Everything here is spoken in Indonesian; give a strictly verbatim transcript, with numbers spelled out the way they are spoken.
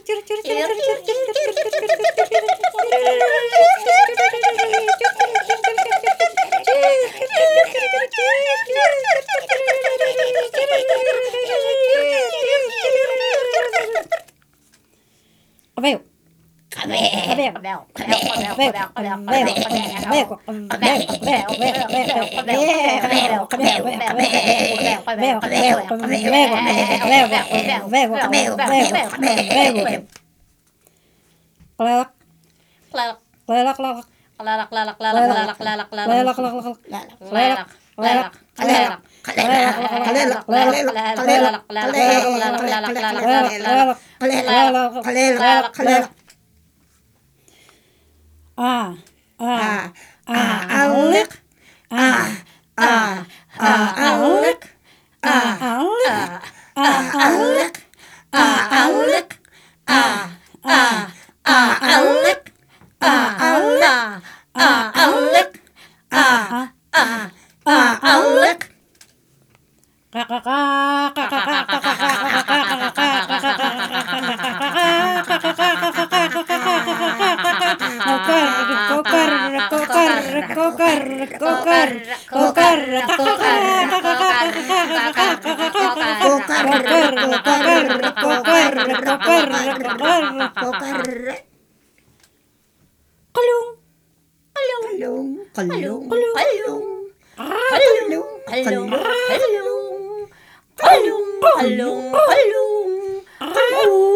Kabeo. Kabeo. Kelelak. Kelelak. Kelelak, kelelak. Kelelak, kelelak, kelelak, kelelak, kelelak, kelelak. Kelelak, kelelak. Kelelak, kelelak, kelelak. Kelelak, kelelak, kelelak, kelelak, kelelak. Ah, ah, ah, alik. Ah, ah, ah, alik. Ah, alik. Ah, alik. Ah, alik. Ah, ah, ah, alik. Ah, alik. Ah, alik. Ah, ah, ah, alik. Kalung. Kalung, kalung, kalung, Kalung. kalung, kalung, kalung, kalung, kalung, kalung, kalung.